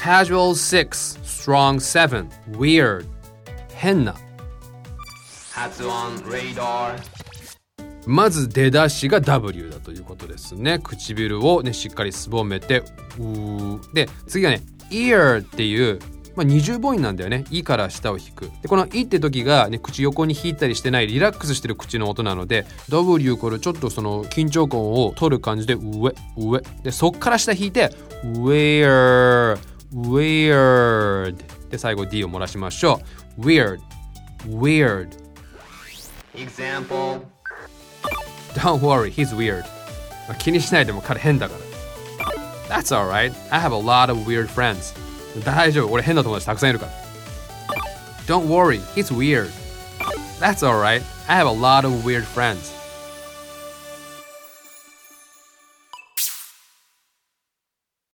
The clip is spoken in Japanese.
Casual 6 Strong 7 Weird 変な発音 radar まず出だしが W だということですね。唇をねしっかりすぼめてで次がね ear っていう二重母音なんだよね。いから下を引く。でこのいって時がね口横に引いたりしてないリラックスしてる口の音なので W これちょっとその緊張感を取る感じで上でそっから下引いて weird で最後 D を漏らしましょう。 weird example Don't worry, he's weird. 気にしないでも彼変だから。That's alright. I have a lot of weird friends. 大丈夫、俺変な友達たくさんいるから。Don't worry, he's weird. That's alright. I have a lot of weird friends.